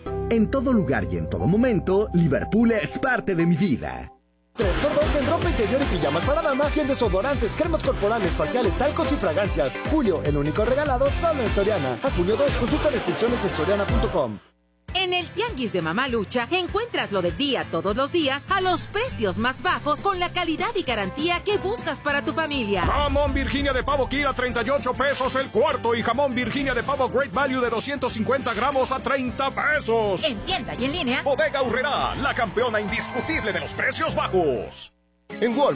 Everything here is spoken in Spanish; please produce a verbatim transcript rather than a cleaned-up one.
En todo lugar y en todo momento, Liverpool es parte de mi vida. tres por dos en ropa interior y pijamas para damas y en desodorantes, cremas corporales, faciales, talcos y fragancias. Julio, el único regalado solo en Soriana. A junio dos, consulta restricciones en soriana punto com. En el Tianguis de Mamá Lucha encuentras lo del día todos los días a los precios más bajos con la calidad y garantía que buscas para tu familia. Jamón Virginia de pavo Kira treinta y ocho pesos el cuarto y jamón Virginia de pavo Great Value de doscientos cincuenta gramos a treinta pesos. En tienda y en línea. Bodega Aurrerá, la campeona indiscutible de los precios bajos. En Walmart